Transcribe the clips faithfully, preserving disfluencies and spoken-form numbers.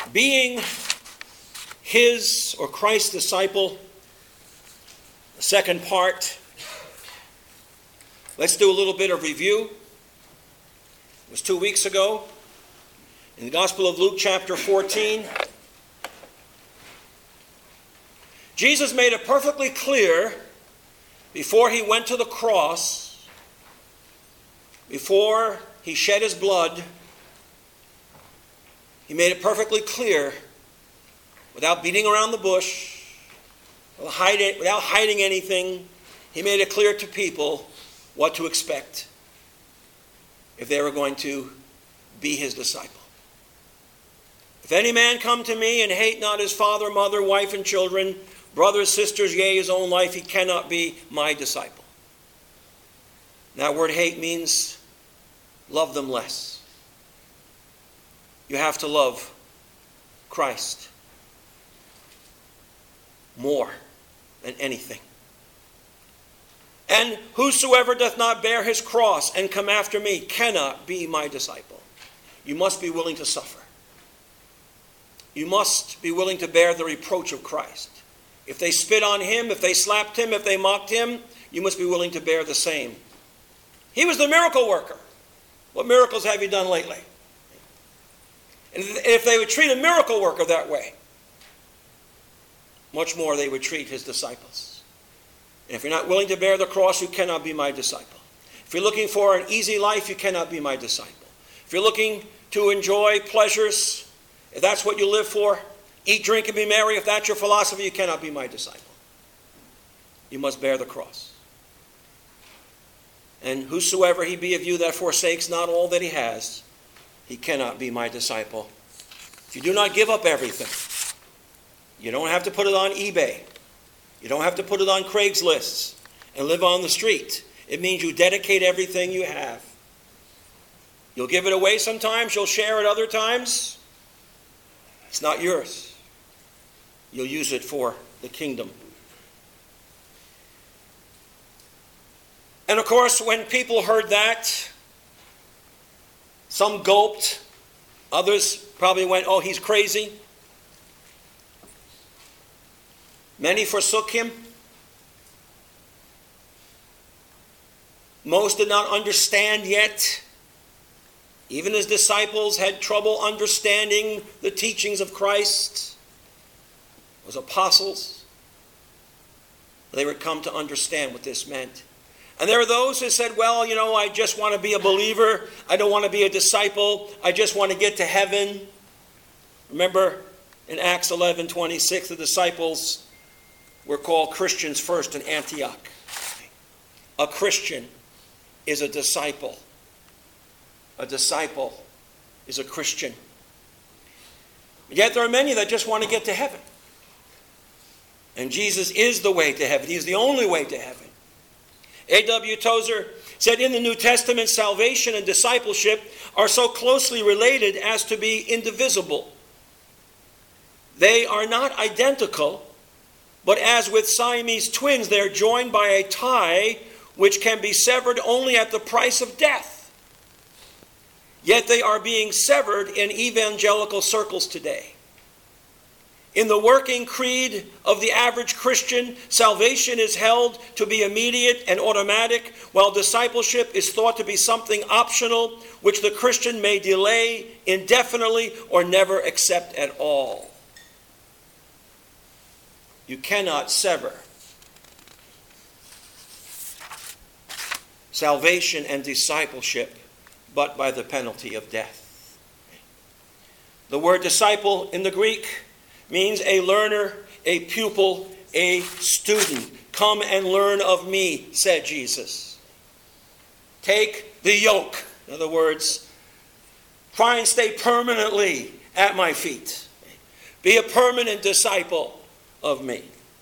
Being his or Christ's disciple, the second part. Let's do a little bit of review. It was two weeks ago in the Gospel of Luke chapter fourteen. Jesus made it perfectly clear before he went to the cross, before he shed his blood, he made it perfectly clear, without beating around the bush, without hiding, without hiding anything, he made it clear to people what to expect if they were going to be his disciple. If any man come to me and hate not his father, mother, wife, and children, brothers, sisters, yea, his own life, he cannot be my disciple. And that word hate means love them less. You have to love Christ more than anything. And whosoever doth not bear his cross and come after me cannot be my disciple. You must be willing to suffer. You must be willing to bear the reproach of Christ. If they spit on him, if they slapped him, if they mocked him, you must be willing to bear the same. He was the miracle worker. What miracles have you done lately? And if they would treat a miracle worker that way, much more they would treat his disciples. And if you're not willing to bear the cross, you cannot be my disciple. If you're looking for an easy life, you cannot be my disciple. If you're looking to enjoy pleasures, if that's what you live for, eat, drink, and be merry, if that's your philosophy, you cannot be my disciple. You must bear the cross. And whosoever he be of you that forsakes not all that he has, he cannot be my disciple. If you do not give up everything, you don't have to put it on eBay. You don't have to put it on Craigslist and live on the street. It means you dedicate everything you have. You'll give it away sometimes. You'll share it other times. It's not yours. You'll use it for the kingdom. And of course, when people heard that, some gulped. Others probably went, oh, he's crazy. Many forsook him. Most did not understand yet. Even his disciples had trouble understanding the teachings of Christ. Those apostles, they would come to understand what this meant. And there were those who said, well, you know, I just want to be a believer. I don't want to be a disciple. I just want to get to heaven. Remember in Acts eleven twenty-six, the disciples were called Christians first in Antioch. A Christian is a disciple. A disciple is a Christian. Yet there are many that just want to get to heaven. And Jesus is the way to heaven. He is the only way to heaven. A W Tozer said, in the New Testament, salvation and discipleship are so closely related as to be indivisible. They are not identical, but as with Siamese twins, they are joined by a tie which can be severed only at the price of death. Yet they are being severed in evangelical circles today. In the working creed of the average Christian, salvation is held to be immediate and automatic, while discipleship is thought to be something optional, which the Christian may delay indefinitely or never accept at all. You cannot sever salvation and discipleship but by the penalty of death. The word disciple in the Greek means a learner, a pupil, a student. Come and learn of me, said Jesus. Take the yoke. In other words, try and stay permanently at my feet. Be a permanent disciple of me.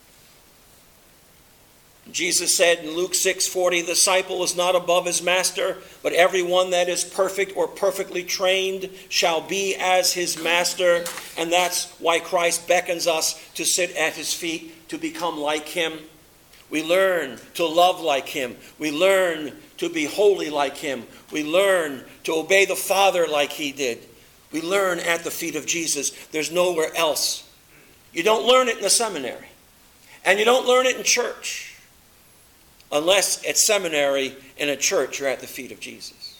Jesus said in Luke six forty, the disciple is not above his master, but everyone that is perfect or perfectly trained shall be as his master. And that's why Christ beckons us to sit at his feet, to become like him. We learn to love like him. We learn to be holy like him. We learn to obey the Father like he did. We learn at the feet of Jesus. There's nowhere else. You don't learn it in the seminary. And you don't learn it in church. Unless at seminary, in a church, you're at the feet of Jesus.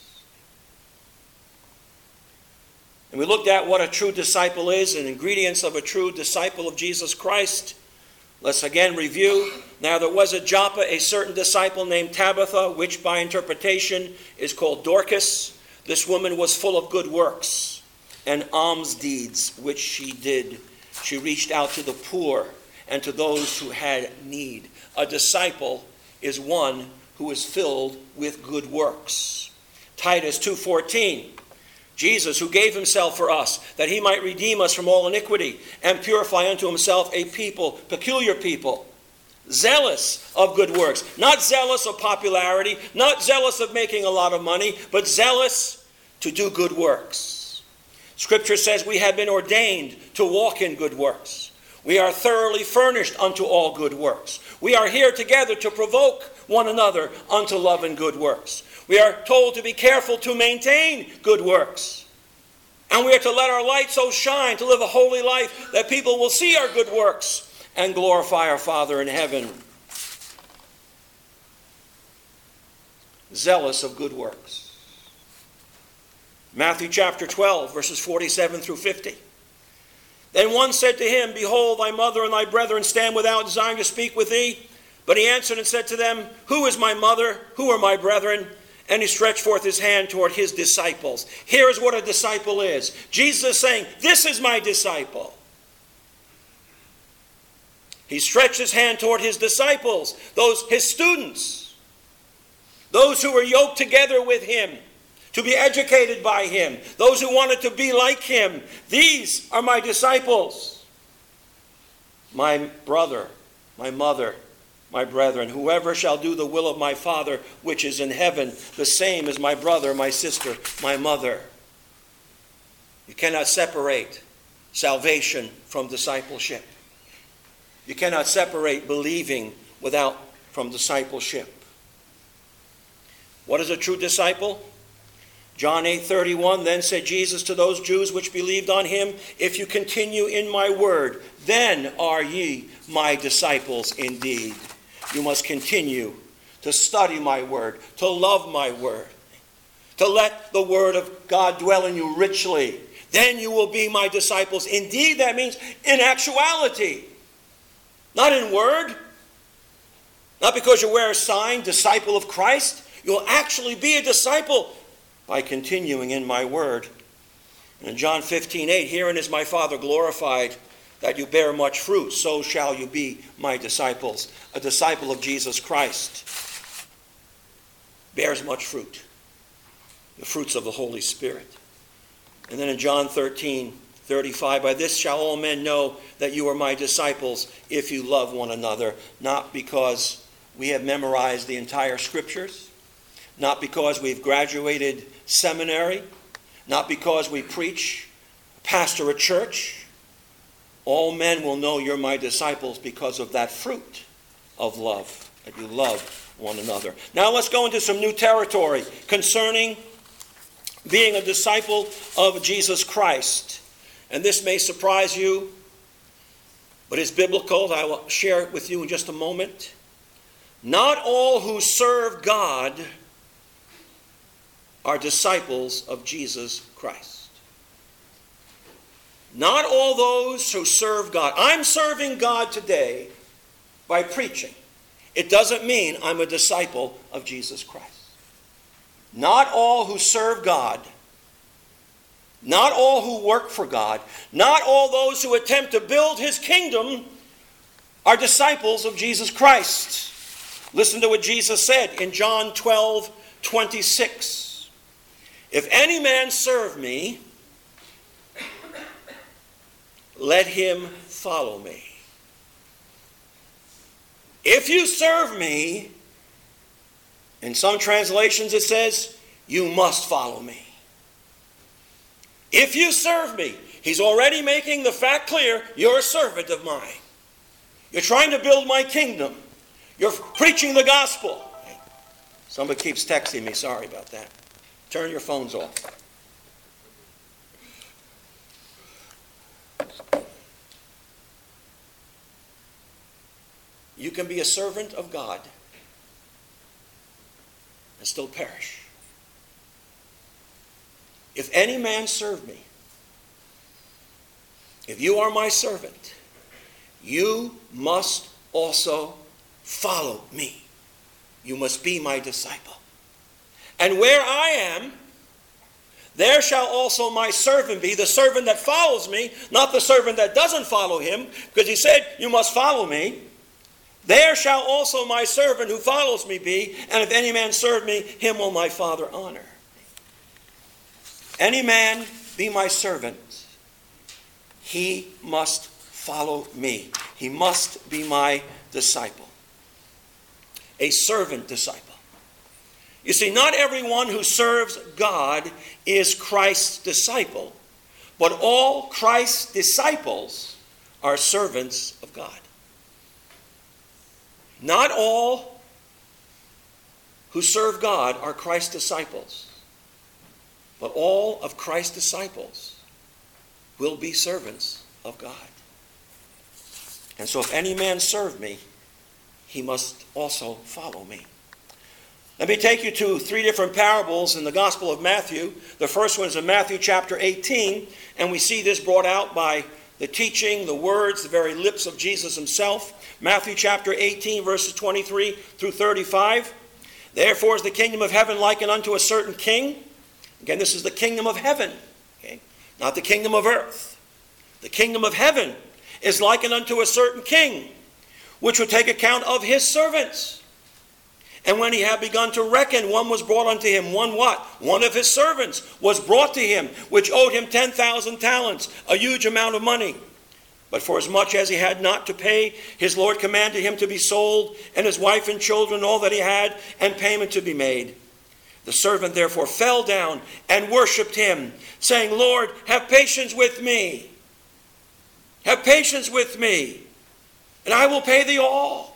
And we looked at what a true disciple is and ingredients of a true disciple of Jesus Christ. Let's again review. Now there was at Joppa a certain disciple named Tabitha, which by interpretation is called Dorcas. This woman was full of good works and alms deeds, which she did. She reached out to the poor and to those who had need. A disciple is one who is filled with good works. Titus two fourteen. Jesus, who gave himself for us, that he might redeem us from all iniquity, and purify unto himself a people, peculiar people, zealous of good works. Not zealous of popularity, not zealous of making a lot of money, but zealous to do good works. Scripture says we have been ordained to walk in good works. We are thoroughly furnished unto all good works. We are here together to provoke one another unto love and good works. We are told to be careful to maintain good works. And we are to let our light so shine, to live a holy life, that people will see our good works and glorify our Father in heaven. Zealous of good works. Matthew chapter twelve, verses forty-seven through fifty. Then one said to him, Behold, thy mother and thy brethren stand without, desiring to speak with thee. But he answered and said to them, Who is my mother? Who are my brethren? And he stretched forth his hand toward his disciples. Here is what a disciple is. Jesus is saying, this is my disciple. He stretched his hand toward his disciples, those his students, those who were yoked together with him, to be educated by him, those who wanted to be like him. These are my disciples. My brother, my mother, my brethren, whoever shall do the will of my Father which is in heaven, the same is my brother, my sister, my mother. You cannot separate salvation from discipleship. You cannot separate believing without from discipleship. What is a true disciple? John eight thirty-one, then said Jesus to those Jews which believed on him, If you continue in my word, then are ye my disciples indeed. You must continue to study my word, to love my word, to let the word of God dwell in you richly. Then you will be my disciples. Indeed, that means in actuality, not in word, not because you wear a sign, disciple of Christ. You'll actually be a disciple by continuing in my word. And in John fifteen eight, herein is my Father glorified, that you bear much fruit, so shall you be my disciples. A disciple of Jesus Christ bears much fruit, the fruits of the Holy Spirit. And then in John thirteen thirty-five, by this shall all men know that you are my disciples, if you love one another, not because we have memorized the entire scriptures, not because we've graduated seminary, not because we preach, pastor a church. All men will know you're my disciples because of that fruit of love, that you love one another. Now let's go into some new territory concerning being a disciple of Jesus Christ. And this may surprise you, but it's biblical. I will share it with you in just a moment. Not all who serve God are disciples of Jesus Christ. Not all those who serve God. I'm serving God today by preaching. It doesn't mean I'm a disciple of Jesus Christ. Not all who serve God, not all who work for God, not all those who attempt to build his kingdom are disciples of Jesus Christ. Listen to what Jesus said in John twelve twenty-six. If any man serve me, let him follow me. If you serve me, in some translations it says, you must follow me. If you serve me, he's already making the fact clear, you're a servant of mine. You're trying to build my kingdom. You're preaching the gospel. Somebody keeps texting me, sorry about that. Turn your phones off. You can be a servant of God and still perish. If any man serve me, if you are my servant, you must also follow me. You must be my disciple. And where I am, there shall also my servant be, the servant that follows me, not the servant that doesn't follow him, because he said, you must follow me. There shall also my servant who follows me be, and if any man serve me, him will my Father honor. Any man be my servant, he must follow me. He must be my disciple. A servant disciple. You see, not everyone who serves God is Christ's disciple, but all Christ's disciples are servants of God. Not all who serve God are Christ's disciples, but all of Christ's disciples will be servants of God. And so if any man serve me, he must also follow me. Let me take you to three different parables in the Gospel of Matthew. The first one is in Matthew chapter eighteen, and we see this brought out by the teaching, the words, the very lips of Jesus himself. Matthew chapter eighteen, verses twenty-three through thirty-five. Therefore is the kingdom of heaven likened unto a certain king. Again, this is the kingdom of heaven, okay? Not the kingdom of earth. The kingdom of heaven is likened unto a certain king, which would take account of his servants. And when he had begun to reckon, one was brought unto him. One what? One of his servants was brought to him, which owed him ten thousand talents, a huge amount of money. But for as much as he had not to pay, his Lord commanded him to be sold, and his wife and children, all that he had, and payment to be made. The servant therefore fell down and worshipped him, saying, Lord, have patience with me. Have patience with me, and I will pay thee all.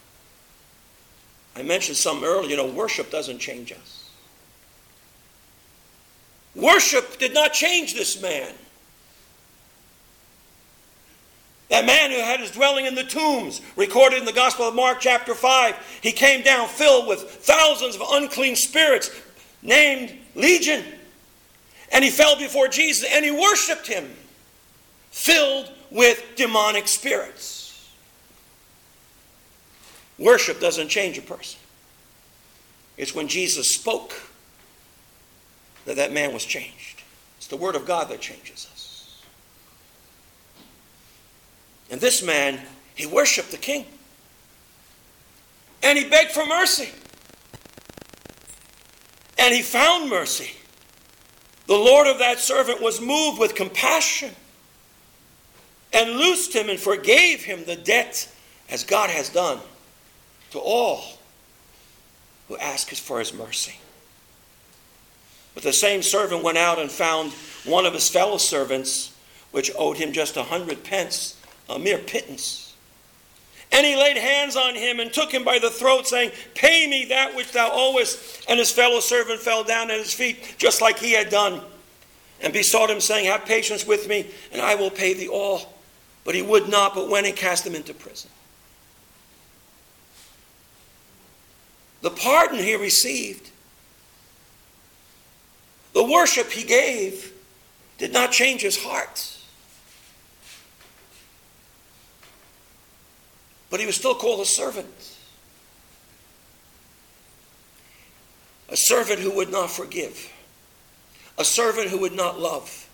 I mentioned something earlier, you know, worship doesn't change us. Worship did not change this man. That man who had his dwelling in the tombs, recorded in the Gospel of Mark chapter five, he came down filled with thousands of unclean spirits, named Legion. And he fell before Jesus and he worshipped him, filled with demonic spirits. Worship doesn't change a person. It's when Jesus spoke that that man was changed. It's the word of God that changes us. And this man, he worshiped the king. And he begged for mercy. And he found mercy. The Lord of that servant was moved with compassion and loosed him and forgave him the debt, as God has done to all who ask for his mercy. But the same servant went out and found one of his fellow servants, which owed him just a hundred pence, a mere pittance. And he laid hands on him and took him by the throat, saying, Pay me that which thou owest. And his fellow servant fell down at his feet, just like he had done, and besought him, saying, Have patience with me, and I will pay thee all. But he would not, but went and cast him into prison. The pardon he received, the worship he gave, did not change his heart. But he was still called a servant. A servant who would not forgive. A servant who would not love.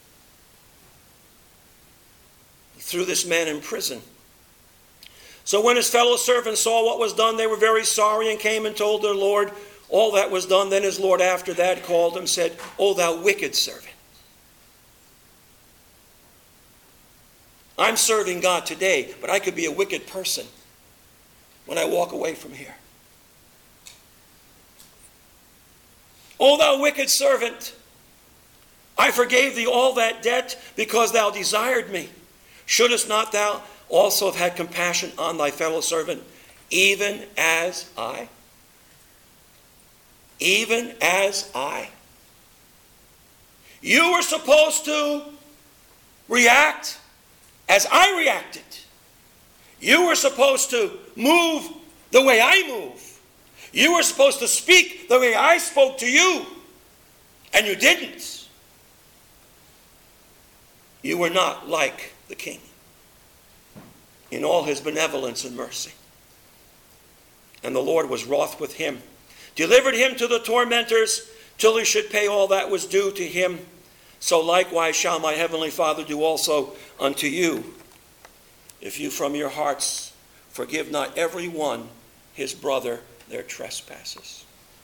He threw this man in prison. So when his fellow servants saw what was done, they were very sorry and came and told their Lord all that was done. Then his Lord after that called him and said, O thou wicked servant. I'm serving God today, but I could be a wicked person when I walk away from here. O thou wicked servant, I forgave thee all that debt because thou desired me. Shouldest not thou also have had compassion on thy fellow servant, even as I? Even as I? You were supposed to react as I reacted. You were supposed to move the way I move. You were supposed to speak the way I spoke to you. And you didn't. You were not like the king in all his benevolence and mercy. And the Lord was wroth with him, delivered him to the tormentors, till he should pay all that was due to him. So likewise shall my heavenly Father do also unto you, if you from your hearts forgive not every one his brother their trespasses.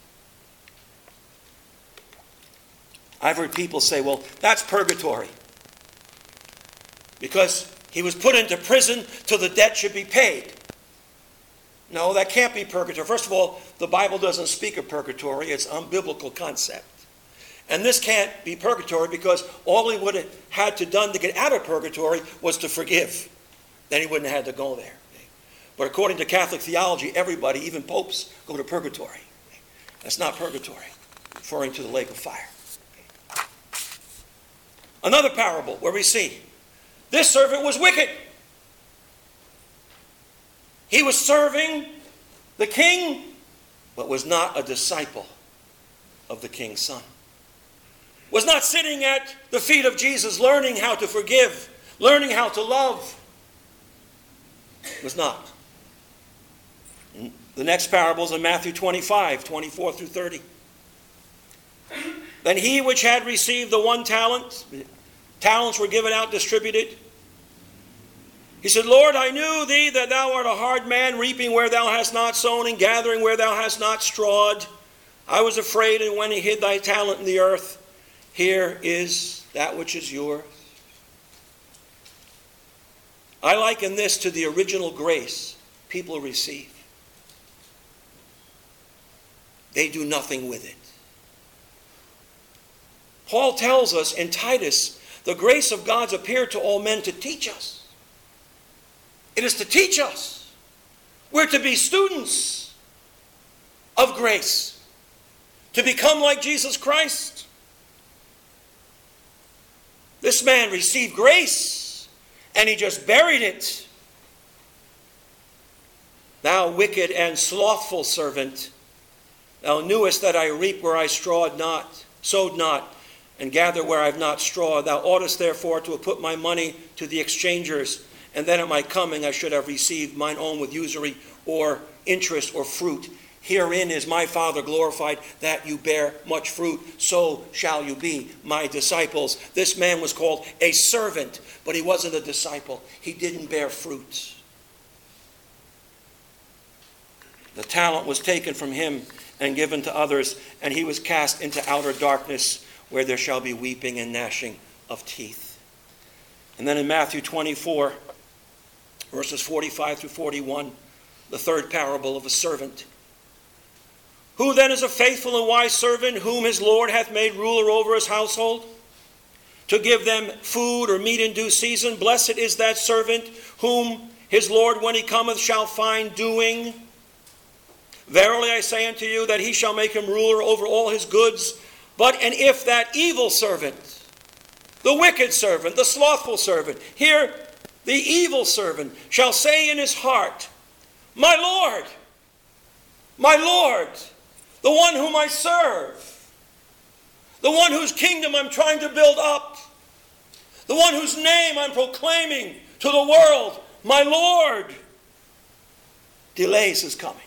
I've heard people say, well, that's purgatory, because he was put into prison till the debt should be paid. No, that can't be purgatory. First of all, the Bible doesn't speak of purgatory. It's an unbiblical concept. And this can't be purgatory, because all he would have had to done to get out of purgatory was to forgive. Then he wouldn't have had to go there. But according to Catholic theology, everybody, even popes, go to purgatory. That's not purgatory, referring to the lake of fire. Another parable where we see this servant was wicked. He was serving the king, but was not a disciple of the king's son. Was not sitting at the feet of Jesus learning how to forgive, learning how to love. Was not. The next parable is in Matthew twenty-five, twenty-four through thirty. Then he which had received the one talent, talents were given out, distributed. He said, Lord, I knew thee that thou art a hard man, reaping where thou hast not sown, and gathering where thou hast not strawed. I was afraid, and when he hid thy talent in the earth, here is that which is yours. I liken this to the original grace people receive. They do nothing with it. Paul tells us in Titus, the grace of God's appeared to all men to teach us. It is to teach us. We're to be students of grace, to become like Jesus Christ. This man received grace, and he just buried it. Thou wicked and slothful servant, thou knewest that I reap where I strawed not, sowed not, and gather where I have not strawed. Thou oughtest therefore to have put my money to the exchangers, and then at my coming I should have received mine own with usury or interest or fruit. Herein is my Father glorified, that you bear much fruit. So shall you be my disciples. This man was called a servant, but he wasn't a disciple. He didn't bear fruit. The talent was taken from him and given to others, and he was cast into outer darkness, where there shall be weeping and gnashing of teeth. And then in Matthew twenty-four, verses forty-five through forty-one, the third parable of a servant. Who then is a faithful and wise servant, whom his Lord hath made ruler over his household, to give them food or meat in due season? Blessed is that servant, whom his Lord, when he cometh, shall find doing. Verily I say unto you, that he shall make him ruler over all his goods. But and if that evil servant, the wicked servant, the slothful servant, here the evil servant, shall say in his heart, My Lord, my Lord, the one whom I serve, the one whose kingdom I'm trying to build up, the one whose name I'm proclaiming to the world, my Lord, delays his coming,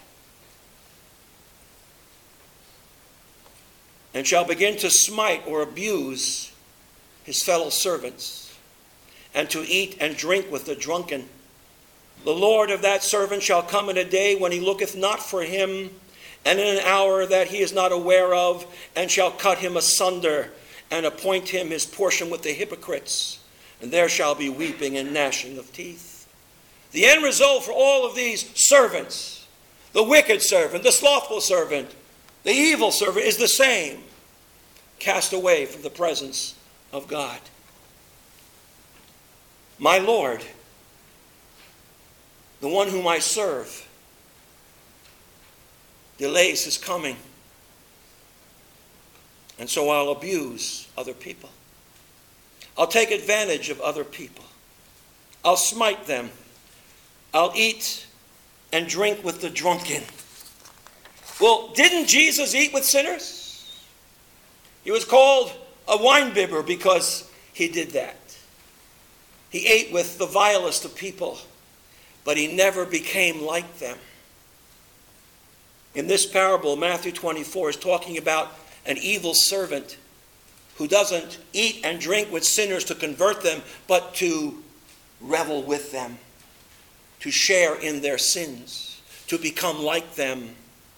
and shall begin to smite or abuse his fellow servants, and to eat and drink with the drunken. The Lord of that servant shall come in a day when he looketh not for him, and in an hour that he is not aware of, and shall cut him asunder, and appoint him his portion with the hypocrites. And there shall be weeping and gnashing of teeth. The end result for all of these servants, the wicked servant, the slothful servant, the evil servant, is the same: cast away from the presence of God. My Lord, the one whom I serve, delays his coming, and so I'll abuse other people. I'll take advantage of other people. I'll smite them I'll eat and drink with the drunken. Well, didn't Jesus eat with sinners? He was called a winebibber because he did that. He ate with the vilest of people, but he never became like them. In this parable, Matthew twenty-four is talking about an evil servant who doesn't eat and drink with sinners to convert them, but to revel with them, to share in their sins, to become like them.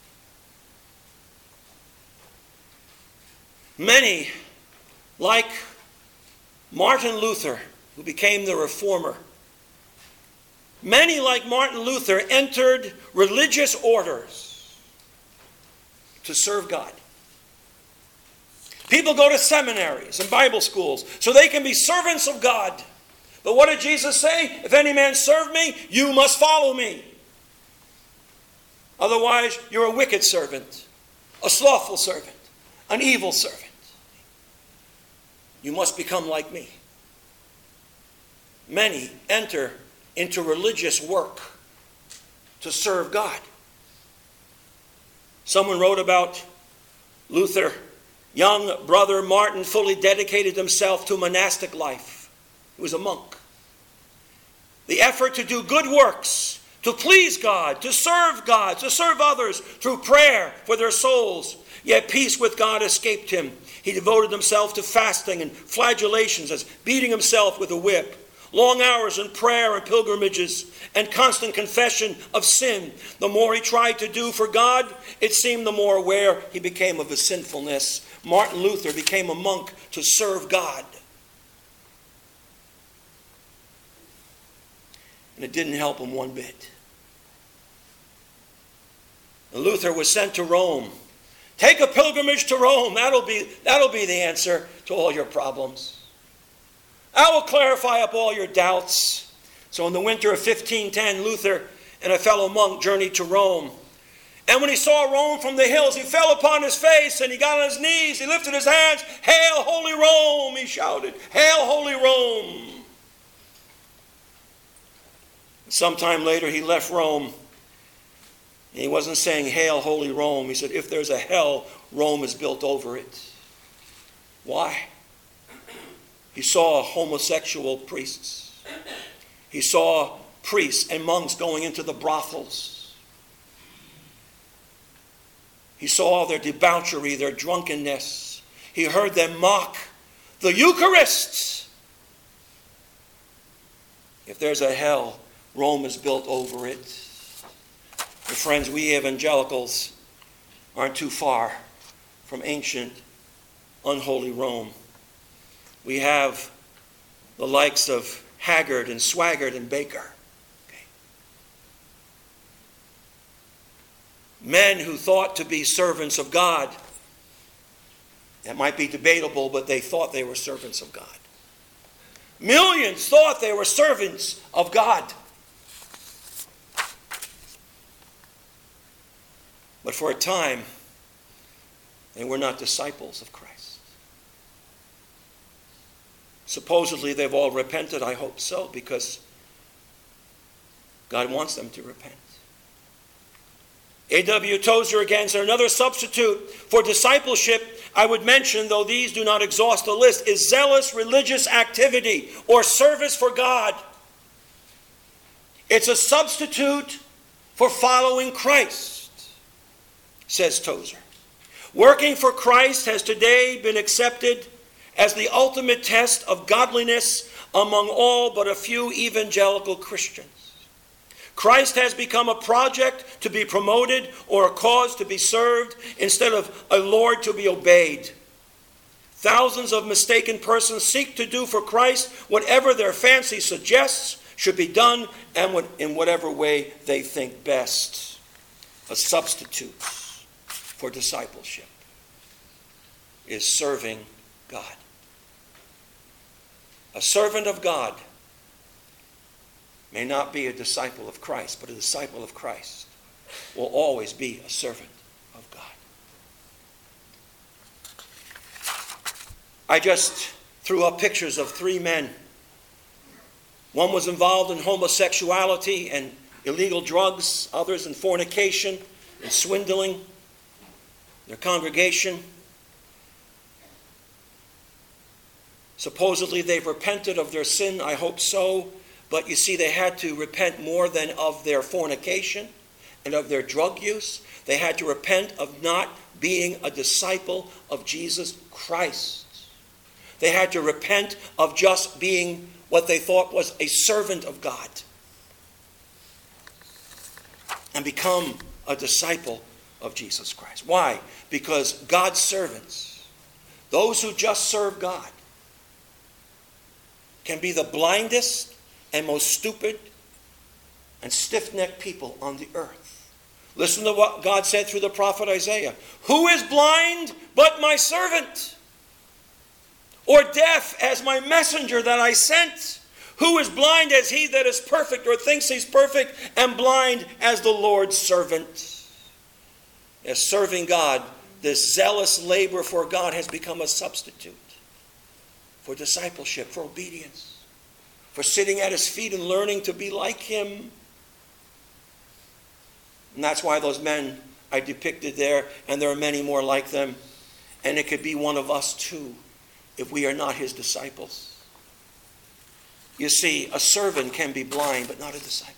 Many, like Martin Luther, who became the reformer, many, like Martin Luther, entered religious orders to serve God. People go to seminaries and Bible schools so they can be servants of God. But what did Jesus say? If any man serve me, you must follow me. Otherwise, you're a wicked servant, a slothful servant, an evil servant. You must become like me. Many enter into religious work to serve God. Someone wrote about Luther. Young brother Martin fully dedicated himself to monastic life. He was a monk. The effort to do good works, to please God, to serve God, to serve others through prayer for their souls. Yet peace with God escaped him. He devoted himself to fasting and flagellations, as beating himself with a whip. Long hours in prayer and pilgrimages and constant confession of sin. The more he tried to do for God, it seemed the more aware he became of his sinfulness. Martin Luther became a monk to serve God. And it didn't help him one bit. And Luther was sent to Rome. Take a pilgrimage to Rome. That'll be, that'll be the answer to all your problems. I will clarify up all your doubts. So in the winter of fifteen ten, Luther and a fellow monk journeyed to Rome. And when he saw Rome from the hills, he fell upon his face and he got on his knees. He lifted his hands. Hail, Holy Rome, he shouted. Hail, Holy Rome. Sometime later, he left Rome. He wasn't saying, Hail, Holy Rome. He said, if there's a hell, Rome is built over it. Why? He saw homosexual priests. He saw priests and monks going into the brothels. He saw their debauchery, their drunkenness. He heard them mock the Eucharist. If there's a hell, Rome is built over it. And friends, we evangelicals aren't too far from ancient, unholy Rome. We have the likes of Haggard and Swaggart and Baker. Okay. Men who thought to be servants of God. That might be debatable, but they thought they were servants of God. Millions thought they were servants of God. But for a time, they were not disciples of Christ. Supposedly they've all repented. I hope so, because God wants them to repent. A W Tozer again said, another substitute for discipleship I would mention, though these do not exhaust the list, is zealous religious activity or service for God. It's a substitute for following Christ, says Tozer. Working for Christ has today been accepted as the ultimate test of godliness among all but a few evangelical Christians. Christ has become a project to be promoted or a cause to be served instead of a Lord to be obeyed. Thousands of mistaken persons seek to do for Christ whatever their fancy suggests should be done and in whatever way they think best. A substitute for discipleship is serving God. A servant of God may not be a disciple of Christ, but a disciple of Christ will always be a servant of God. I just threw up pictures of three men. One was involved in homosexuality and illegal drugs, others in fornication and swindling their congregation. Supposedly they've repented of their sin, I hope so, but you see they had to repent more than of their fornication and of their drug use. They had to repent of not being a disciple of Jesus Christ. They had to repent of just being what they thought was a servant of God and become a disciple of Jesus Christ. Why? Because God's servants, those who just serve God, can be the blindest and most stupid and stiff-necked people on the earth. Listen to what God said through the prophet Isaiah. Who is blind but my servant? Or deaf as my messenger that I sent? Who is blind as he that is perfect, or thinks he's perfect, and blind as the Lord's servant? As serving God, this zealous labor for God has become a substitute for discipleship, for obedience, for sitting at his feet and learning to be like him. And that's why those men I depicted there, and there are many more like them, and it could be one of us too, if we are not his disciples. You see, a servant can be blind, but not a disciple.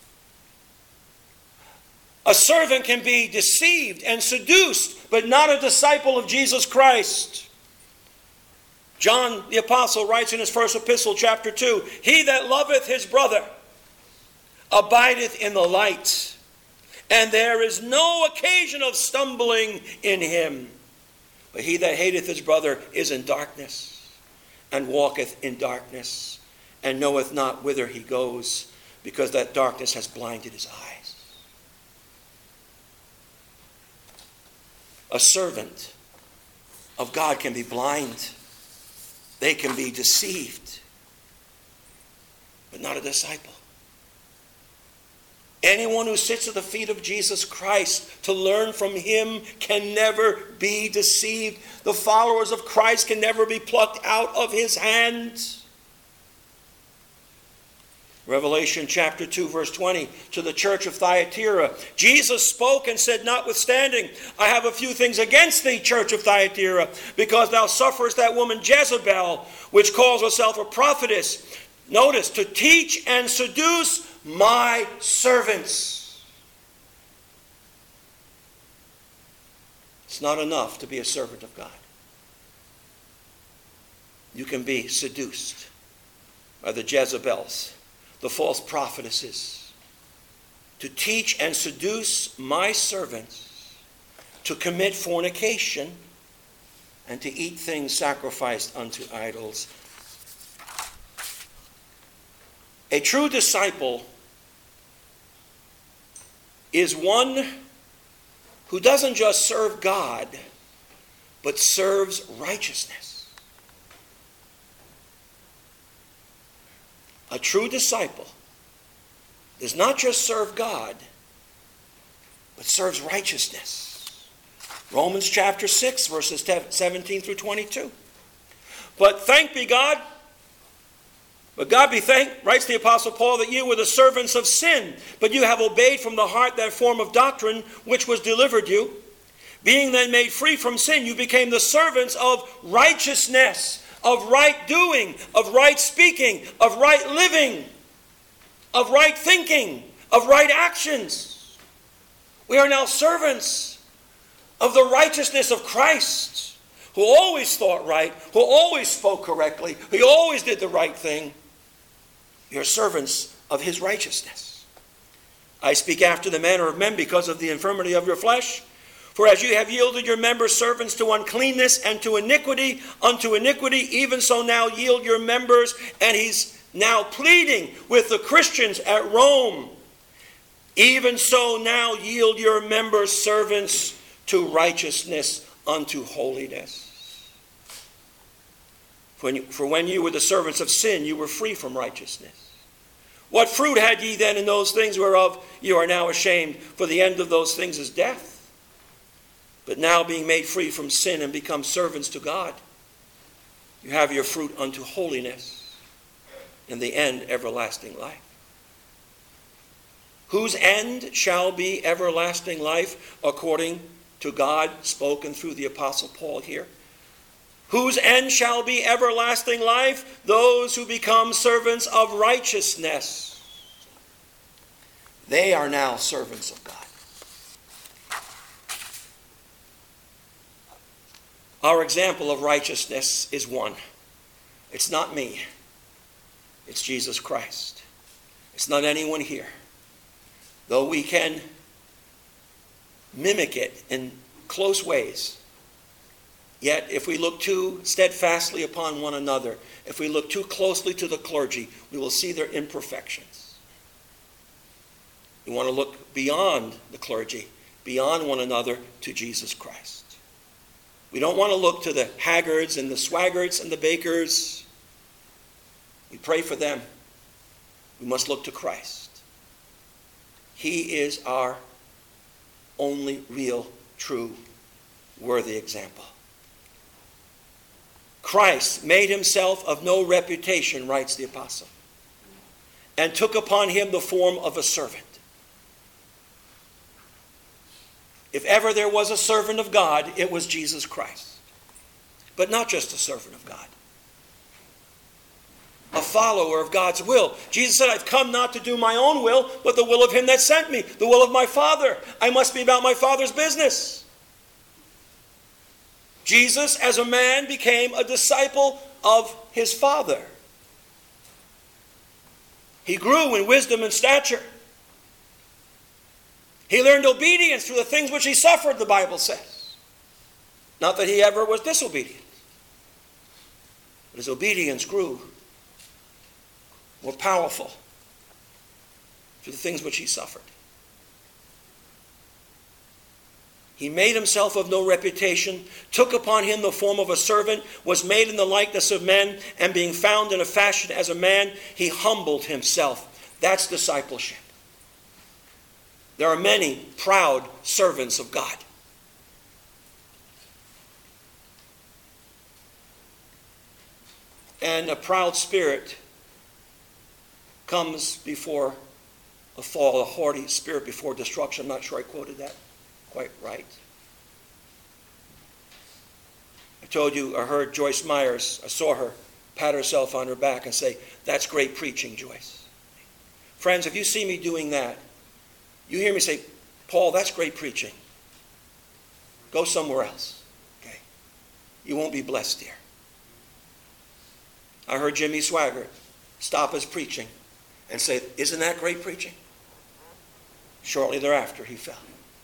A servant can be deceived and seduced, but not a disciple of Jesus Christ. John the Apostle writes in his first epistle, chapter two, he that loveth his brother abideth in the light, and there is no occasion of stumbling in him. But he that hateth his brother is in darkness, and walketh in darkness, and knoweth not whither he goes, because that darkness has blinded his eyes. A servant of God can be blind. They can be deceived, but not a disciple. Anyone who sits at the feet of Jesus Christ to learn from him can never be deceived. The followers of Christ can never be plucked out of his hand. Revelation chapter two, verse twenty, to the church of Thyatira. Jesus spoke and said, notwithstanding, I have a few things against thee, church of Thyatira, because thou sufferest that woman Jezebel, which calls herself a prophetess. Notice, to teach and seduce my servants. It's not enough to be a servant of God. You can be seduced by the Jezebels, the false prophetesses, to teach and seduce my servants to commit fornication and to eat things sacrificed unto idols. A true disciple is one who doesn't just serve God, but serves righteousness. A true disciple does not just serve God, but serves righteousness. Romans chapter six, verses seventeen through twenty-two. But thank be God, but God be thanked, writes the Apostle Paul, that you were the servants of sin, but you have obeyed from the heart that form of doctrine which was delivered you. Being then made free from sin, you became the servants of righteousness, of right doing, of right speaking, of right living, of right thinking, of right actions. We are now servants of the righteousness of Christ, who always thought right, who always spoke correctly, who always did the right thing. You're servants of his righteousness. I speak after the manner of men because of the infirmity of your flesh. For as you have yielded your members servants to uncleanness and to iniquity, unto iniquity, even so now yield your members. And he's now pleading with the Christians at Rome. Even so now yield your members servants to righteousness, unto holiness. For when you were the servants of sin, you were free from righteousness. What fruit had ye then in those things whereof you are now ashamed? For the end of those things is death. But now being made free from sin and become servants to God, you have your fruit unto holiness, and the end everlasting life. whose end shall be everlasting life, according to God, spoken through the Apostle Paul here. Whose end shall be everlasting life? Those who become servants of righteousness. They are now servants of God. Our example of righteousness is one. It's not me. It's Jesus Christ. It's not anyone here. Though we can mimic it in close ways, yet if we look too steadfastly upon one another, if we look too closely to the clergy, we will see their imperfections. We want to look beyond the clergy, beyond one another, to Jesus Christ. We don't want to look to the haggards and the swaggarts and the bakers. We pray for them. We must look to Christ. He is our only real, true, worthy example. Christ made himself of no reputation, writes the apostle, and took upon him the form of a servant. If ever there was a servant of God, it was Jesus Christ. But not just a servant of God. A follower of God's will. Jesus said, I've come not to do my own will, but the will of him that sent me, the will of my Father. I must be about my Father's business. Jesus, as a man, became a disciple of his Father. He grew in wisdom and stature. He learned obedience through the things which he suffered, the Bible says. Not that he ever was disobedient. But his obedience grew more powerful through the things which he suffered. He made himself of no reputation, took upon him the form of a servant, was made in the likeness of men, and being found in a fashion as a man, he humbled himself. That's discipleship. There are many proud servants of God. And a proud spirit comes before a fall, a haughty spirit before destruction. I'm not sure I quoted that quite right. I told you, I heard Joyce Myers, I saw her pat herself on her back and say, that's great preaching, Joyce. Friends, if you see me doing that, you hear me say, Paul, that's great preaching. Go somewhere else. Okay? You won't be blessed here. I heard Jimmy Swaggart stop his preaching and say, isn't that great preaching? Shortly thereafter, he fell.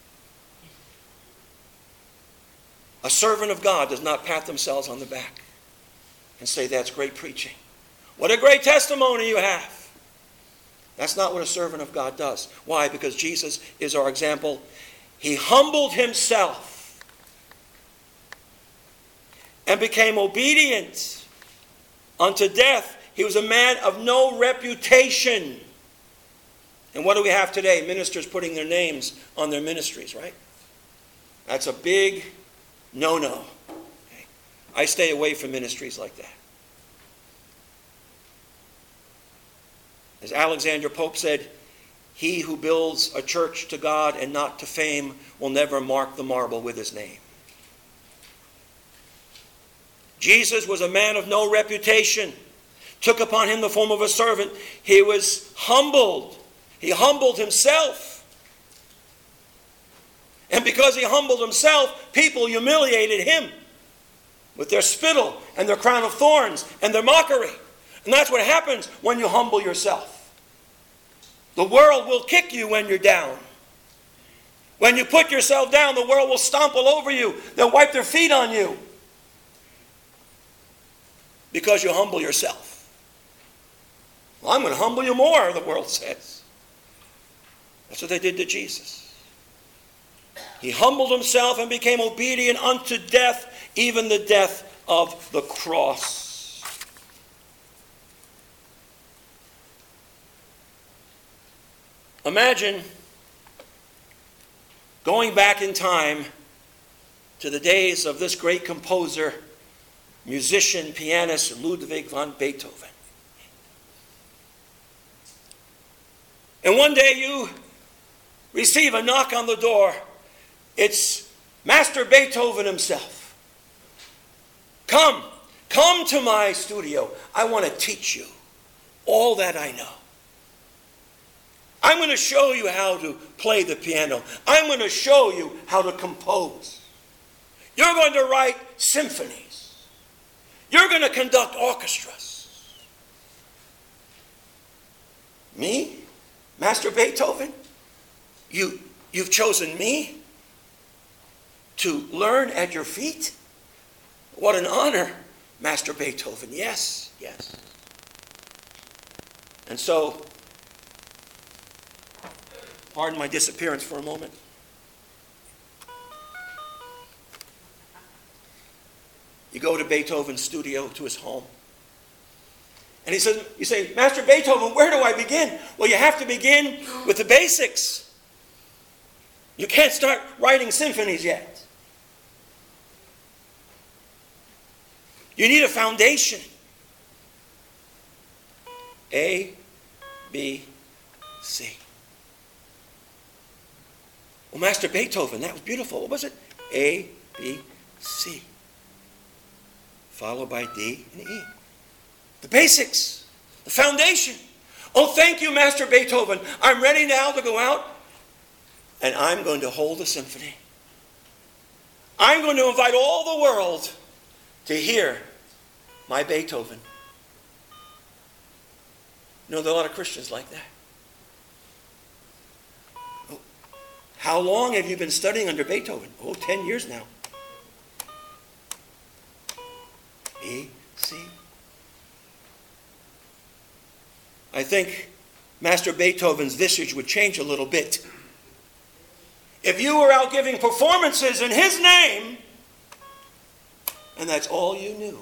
A servant of God does not pat themselves on the back and say, that's great preaching. What a great testimony you have. That's not what a servant of God does. Why? Because Jesus is our example. He humbled himself and became obedient unto death. He was a man of no reputation. And what do we have today? Ministers putting their names on their ministries, right? That's a big no-no. Okay? I stay away from ministries like that. As Alexander Pope said, he who builds a church to God and not to fame will never mark the marble with his name. Jesus was a man of no reputation, took upon him the form of a servant. He was humbled. He humbled himself. And because he humbled himself, people humiliated him with their spittle and their crown of thorns and their mockery. And that's what happens when you humble yourself. The world will kick you when you're down. When you put yourself down, the world will stomp all over you. They'll wipe their feet on you. Because you humble yourself. Well, I'm going to humble you more, the world says. That's what they did to Jesus. He humbled himself and became obedient unto death, even the death of the cross. Imagine going back in time to the days of this great composer, musician, pianist, Ludwig van Beethoven. And one day you receive a knock on the door. It's Master Beethoven himself. Come, come to my studio. I want to teach you all that I know. I'm going to show you how to play the piano. I'm going to show you how to compose. You're going to write symphonies. You're going to conduct orchestras. Me? Master Beethoven? You, you've chosen me to learn at your feet? What an honor, Master Beethoven. Yes, yes. And so, pardon my disappearance for a moment. You go to Beethoven's studio, to his home. And he says, you say, Master Beethoven, where do I begin? Well, you have to begin with the basics. You can't start writing symphonies yet. You need a foundation. A, B, C. Well, Master Beethoven, that was beautiful. What was it? A, B, C. Followed by D and E. The basics. The foundation. Oh, thank you, Master Beethoven. I'm ready now to go out and I'm going to hold a symphony. I'm going to invite all the world to hear my Beethoven. You know, there are a lot of Christians like that. Oh, how long have you been studying under Beethoven? Oh, ten years now. E, C. I think Master Beethoven's visage would change a little bit. If you were out giving performances in his name, and that's all you knew.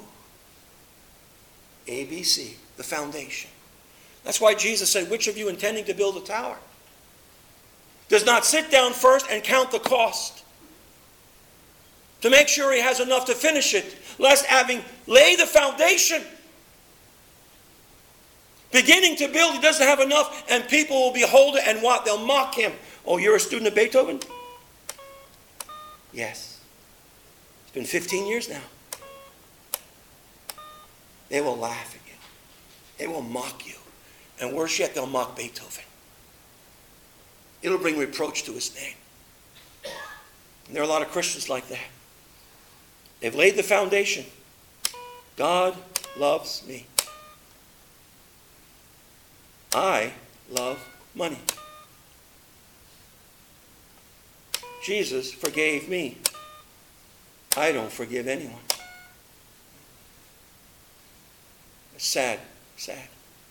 A, B, C, the foundation. That's why Jesus said, which of you intending to build a tower does not sit down first and count the cost to make sure he has enough to finish it, lest having laid the foundation, beginning to build, he doesn't have enough, and people will behold it and what? They'll mock him. Oh, you're a student of Beethoven? Yes. It's been fifteen years now. They will laugh at you. They will mock you. And worse yet, they'll mock Beethoven. It'll bring reproach to his name. And there are a lot of Christians like that. They've laid the foundation. God loves me. I love money. Jesus forgave me. I don't forgive anyone. It's sad, sad.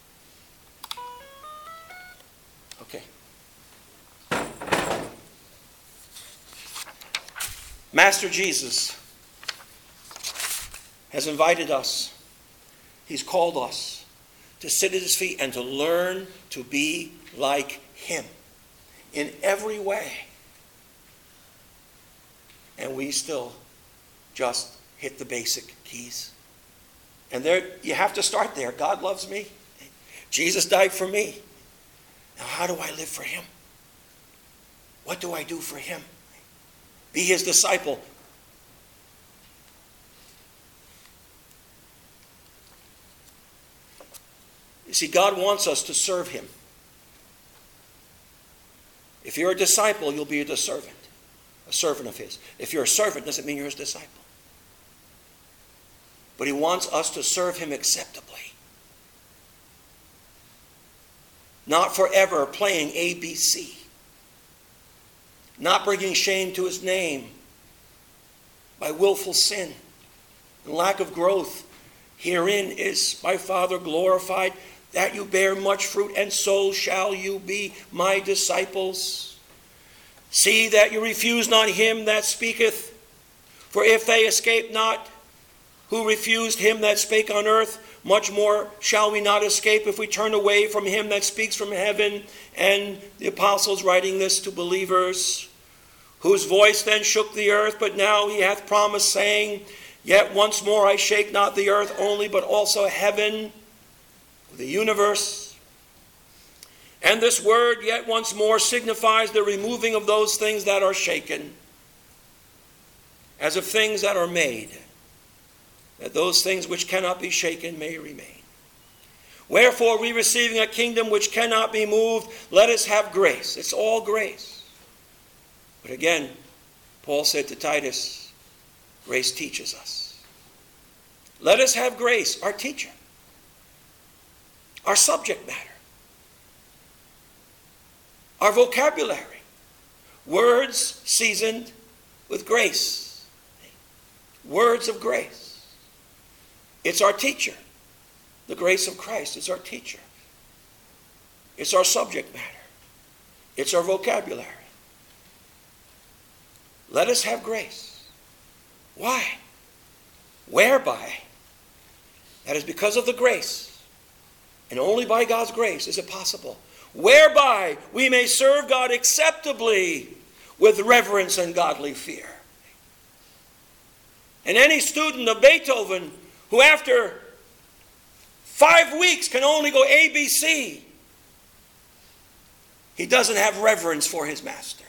Okay. Master Jesus has invited us. He's called us to sit at his feet and to learn to be like him in every way. And we still just hit the basic keys. And there, you have to start there. God loves me. Jesus died for me. Now, how do I live for him? What do I do for him? Be his disciple. You see, God wants us to serve him. If you're a disciple, you'll be a servant. A servant of his. If you're a servant, doesn't mean you're his disciple. But he wants us to serve him acceptably. Not forever playing A B C. Not bringing shame to his name by willful sin and lack of growth. Herein is my Father glorified, that you bear much fruit, and so shall you be my disciples. See that you refuse not him that speaketh, for if they escape not who refused him that spake on earth, much more shall we not escape if we turn away from him that speaks from heaven. And the apostles writing this to believers, whose voice then shook the earth, but now he hath promised, saying, yet once more I shake not the earth only, but also heaven, the universe. And this word yet once more signifies the removing of those things that are shaken, as of things that are made, that those things which cannot be shaken may remain. Wherefore, we receiving a kingdom which cannot be moved, let us have grace. It's all grace. But again, Paul said to Titus, grace teaches us. Let us have grace, our teacher, our subject matter, our vocabulary, words seasoned with grace, words of grace. It's our teacher. The grace of Christ is our teacher. It's our subject matter. It's our vocabulary. Let us have grace. Why? Whereby? That is because of the grace, and only by God's grace is it possible, whereby we may serve God acceptably with reverence and godly fear. And any student of Beethoven who after five weeks can only go A B C, he doesn't have reverence for his master.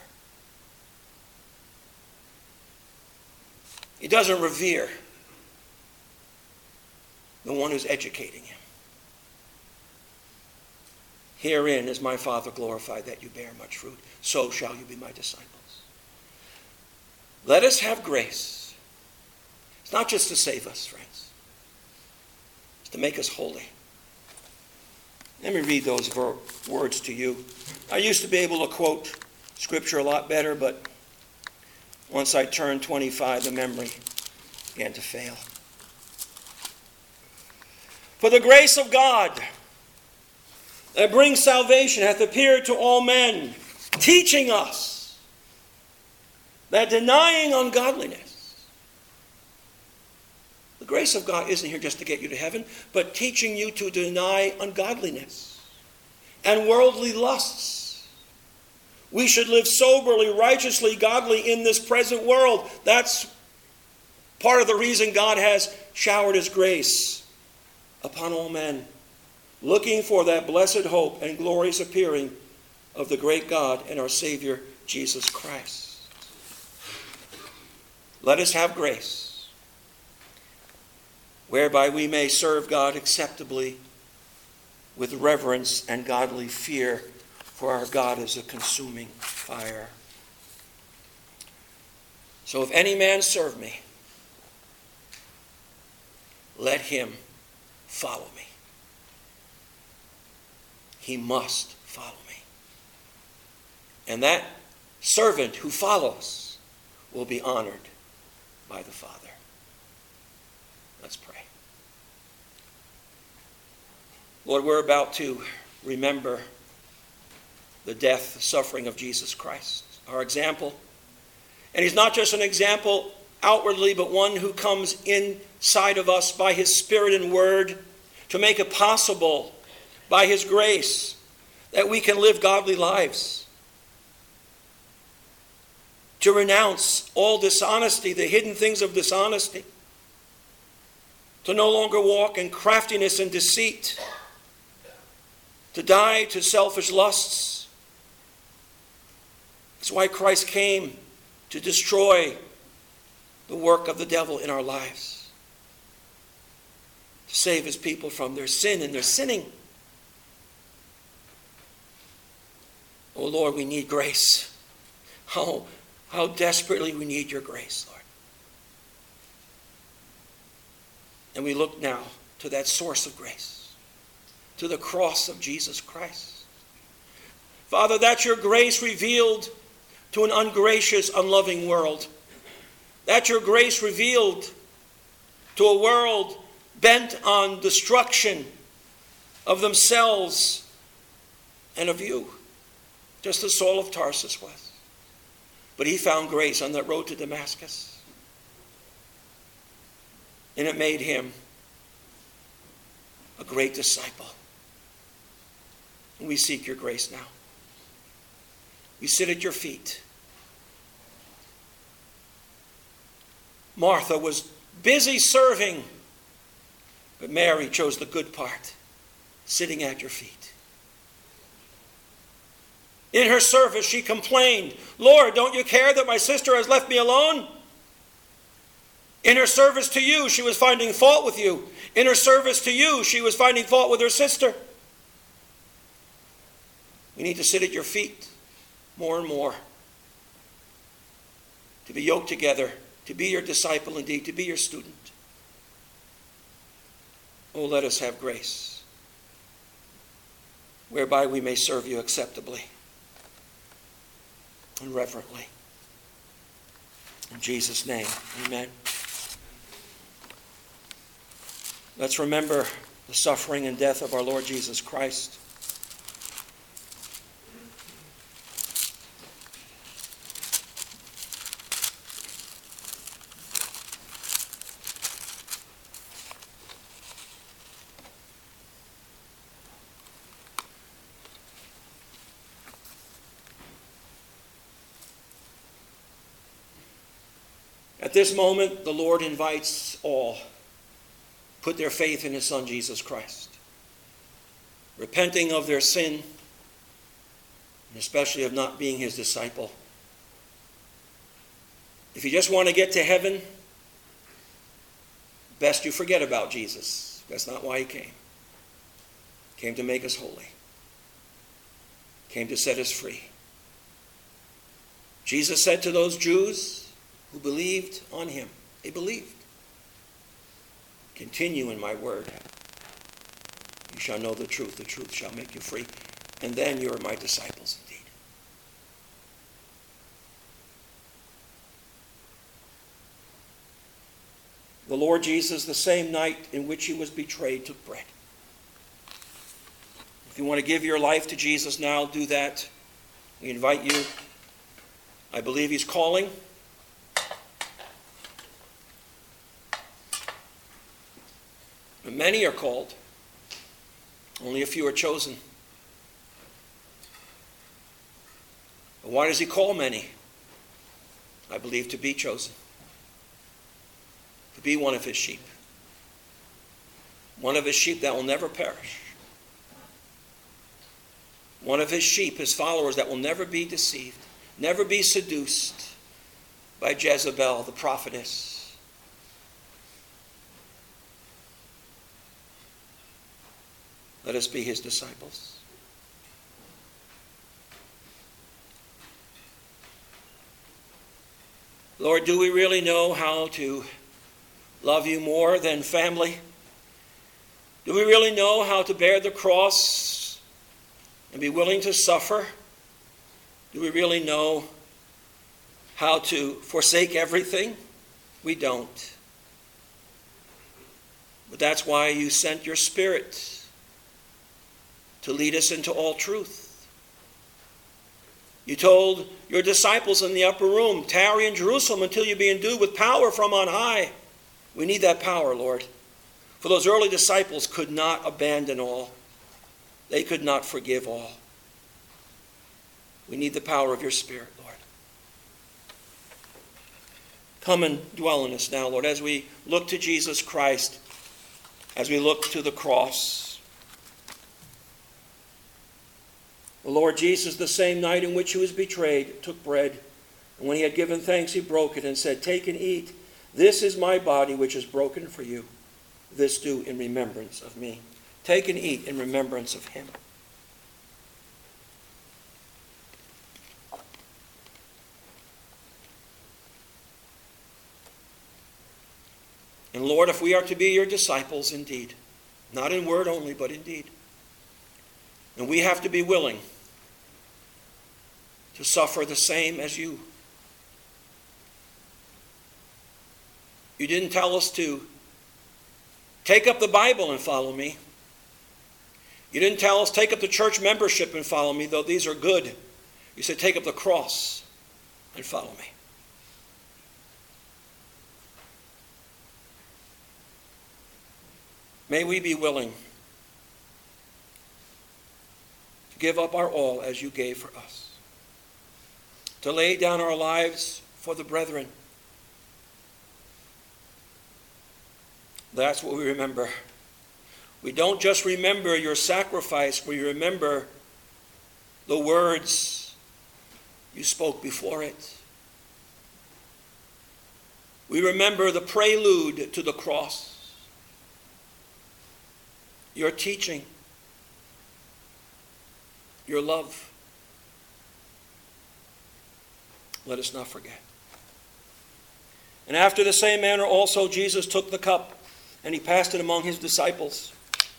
He doesn't revere the one who's educating him. Herein is my Father glorified, that you bear much fruit. So shall you be my disciples. Let us have grace. It's not just to save us, friends. It's to make us holy. Let me read those ver- words to you. I used to be able to quote Scripture a lot better, but once I turned twenty-five, the memory began to fail. For the grace of God that brings salvation hath appeared to all men, teaching us that denying ungodliness, the grace of God isn't here just to get you to heaven, but teaching you to deny ungodliness and worldly lusts. We should live soberly, righteously, godly in this present world. That's part of the reason God has showered his grace upon all men, looking for that blessed hope and glorious appearing of the great God and our Savior, Jesus Christ. Let us have grace, whereby we may serve God acceptably with reverence and godly fear, for our God is a consuming fire. So if any man serve me, let him follow me. He must follow me. And that servant who follows will be honored by the Father. Let's pray. Lord, we're about to remember the death, the suffering of Jesus Christ, our example. And he's not just an example outwardly, but one who comes inside of us by his Spirit and Word to make it possible by his grace that we can live godly lives, to renounce all dishonesty, the hidden things of dishonesty, to no longer walk in craftiness and deceit, to die to selfish lusts. That's why Christ came, to destroy the work of the devil in our lives, to save his people from their sin and their sinning. Oh Lord, we need grace. How, how desperately we need your grace, Lord. And we look now to that source of grace, to the cross of Jesus Christ. Father, that's your grace revealed to an ungracious, unloving world. That's your grace revealed to a world bent on destruction of themselves and of you, just as Saul of Tarsus was. But he found grace on that road to Damascus, and it made him a great disciple. And we seek your grace now. We sit at your feet. Martha was busy serving, but Mary chose the good part, sitting at your feet. In her service, she complained, "Lord, don't you care that my sister has left me alone?" In her service to you, she was finding fault with you. In her service to you, she was finding fault with her sister. We need to sit at your feet more and more, to be yoked together, to be your disciple indeed, to be your student. Oh, let us have grace, whereby we may serve you acceptably and reverently. In Jesus' name, amen. Let's remember the suffering and death of our Lord Jesus Christ. At this moment, the Lord invites all to put their faith in his Son, Jesus Christ, repenting of their sin, and especially of not being his disciple. If you just want to get to heaven, best you forget about Jesus. That's not why he came. He came to make us holy. He came to set us free. Jesus said to those Jews who believed on him, they believed, "Continue in my word. You shall know the truth. The truth shall make you free. And then you are my disciples indeed." The Lord Jesus, the same night in which he was betrayed, took bread. If you want to give your life to Jesus now, do that. We invite you. I believe he's calling. But many are called. Only a few are chosen. But why does he call many? I believe to be chosen. To be one of his sheep. One of his sheep that will never perish. One of his sheep, his followers, that will never be deceived, never be seduced by Jezebel, the prophetess. Let us be his disciples. Lord, do we really know how to love you more than family? Do we really know how to bear the cross and be willing to suffer? Do we really know how to forsake everything? We don't. But that's why you sent your Spirit to lead us into all truth. You told your disciples in the upper room, "Tarry in Jerusalem until you be endued with power from on high." We need that power, Lord. For those early disciples could not abandon all. They could not forgive all. We need the power of your Spirit, Lord. Come and dwell in us now, Lord, as we look to Jesus Christ, as we look to the cross. The Lord Jesus, the same night in which he was betrayed, took bread, and when he had given thanks, he broke it and said, "Take and eat. This is my body, which is broken for you. This do in remembrance of me." Take and eat in remembrance of him. And Lord, if we are to be your disciples indeed, not in word only, but in deed, and we have to be willing to suffer the same as you. You didn't tell us to take up the Bible and follow me. You didn't tell us take up the church membership and follow me, though these are good. You said take up the cross and follow me. May we be willing to give up our all as you gave for us, to lay down our lives for the brethren. That's what we remember. We don't just remember your sacrifice, we remember the words you spoke before it. We remember the prelude to the cross, your teaching, your love. Let us not forget. And after the same manner also Jesus took the cup, and he passed it among his disciples.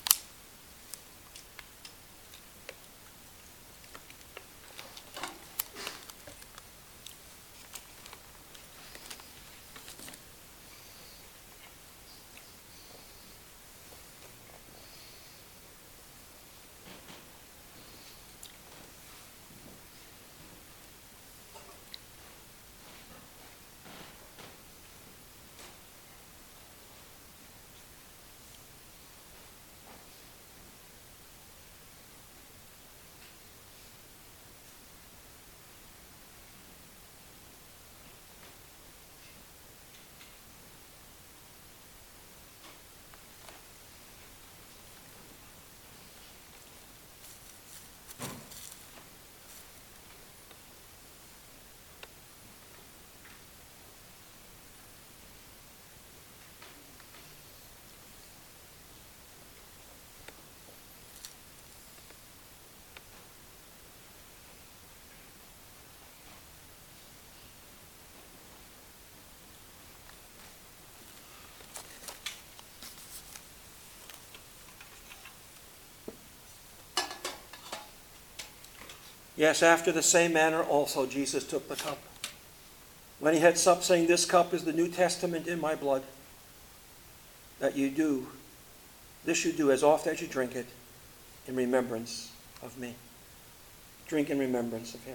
Yes, after the same manner also Jesus took the cup, when he had supped, saying, "This cup is the New Testament in my blood, that you do, this you do as oft as you drink it, in remembrance of me." Drink in remembrance of him.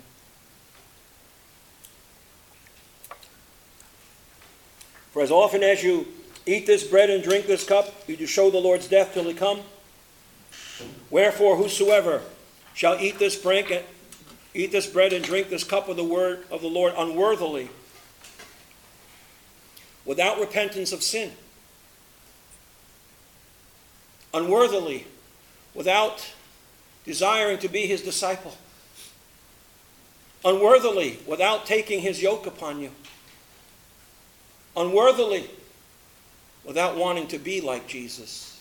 For as often as you eat this bread and drink this cup, you do show the Lord's death till he come. Wherefore, whosoever shall eat this drink and Eat this bread and drink this cup of the word of the Lord unworthily, without repentance of sin, unworthily, without desiring to be his disciple, unworthily, without taking his yoke upon you, unworthily, without wanting to be like Jesus,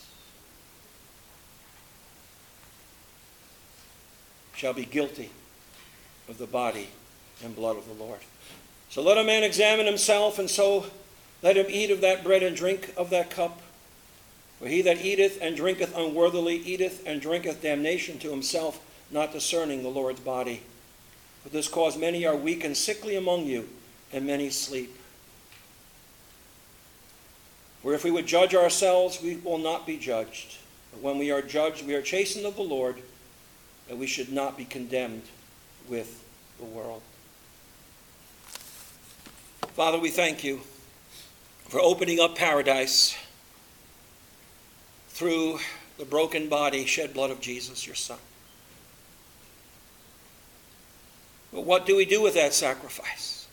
shall be guilty of the body and blood of the Lord. So let a man examine himself, and so let him eat of that bread and drink of that cup. For he that eateth and drinketh unworthily eateth and drinketh damnation to himself, not discerning the Lord's body. For this cause many are weak and sickly among you, and many sleep. For if we would judge ourselves, we will not be judged. But when we are judged, we are chastened of the Lord, that we should not be condemned with the world. Father, we thank you for opening up paradise through the broken body, shed blood of Jesus, your Son. But what do we do with that sacrifice?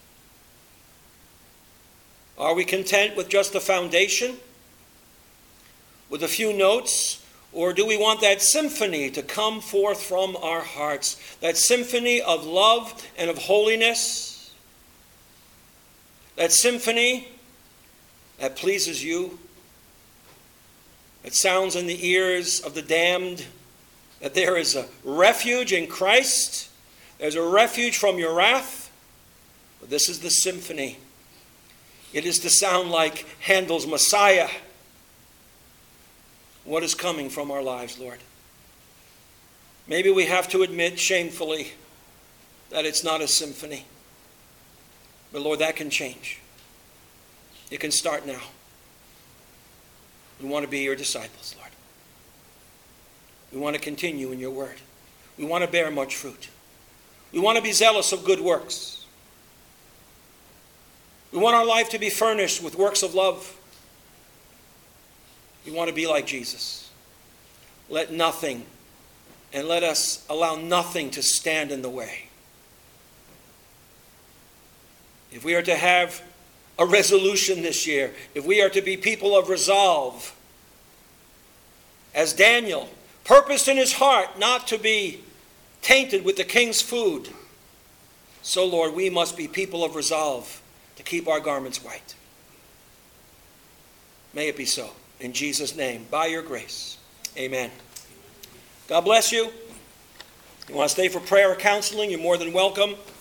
Are we content with just the foundation, with a few notes? Or do we want that symphony to come forth from our hearts? That symphony of love and of holiness? That symphony that pleases you? That sounds in the ears of the damned? That there is a refuge in Christ? There's a refuge from your wrath? But this is the symphony. It is to sound like Handel's Messiah. What is coming from our lives, Lord? Maybe we have to admit shamefully that it's not a symphony. But Lord, that can change. It can start now. We want to be your disciples, Lord. We want to continue in your word. We want to bear much fruit. We want to be zealous of good works. We want our life to be furnished with works of love. We want to be like Jesus. Let nothing, and let us allow nothing to stand in the way. If we are to have a resolution this year, if we are to be people of resolve, as Daniel purposed in his heart not to be tainted with the king's food, so, Lord, we must be people of resolve to keep our garments white. May it be so. In Jesus' name, by your grace. Amen. God bless you. You want to stay for prayer or counseling, you're more than welcome.